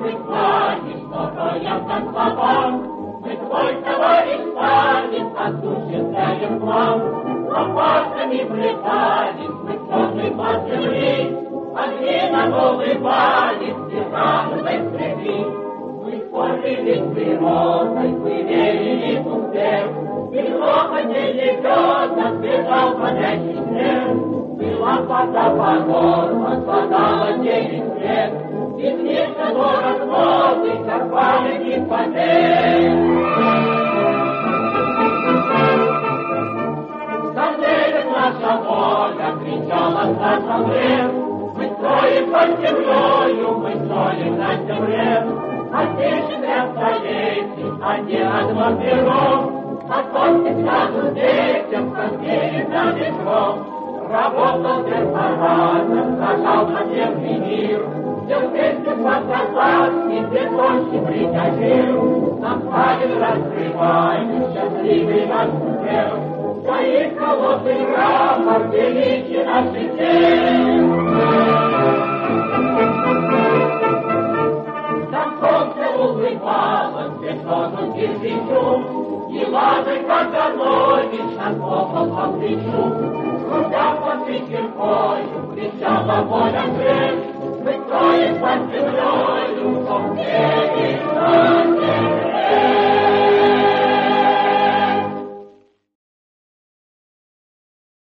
мы кланяем, стоя на словам. Мы твой товарищ Сталин, осуществляем план. Лопатами влетаем, мы черный под земли. Огни на новый валит, державной среди. Мы спорили природой, мы верили в успех. И грохоте лебедок бежал парящий снег. Была вода подорва, спадала 9 лет. И книжка город новый, сорвали ипотек. Соседи наша воля, кричала наша вред. Мы строим под землею, мы строим на земле. Отечественные столетий, а не адмиров. Отцовки скажут детям, как верит на ветров. Работал перфоратор, зажал подземный мир. Все вместе подсогласни, бетонщик бригадир. Нам Сталин раскрывает счастливый наш успех. Своих холодных рапорт величие наших дел. Там солнце улыбалось, бетону кирпичу. И ладой, как Ганович, отплохал по плечу. Рука под ветеркою, кричала воля грех. Мы строим под землей.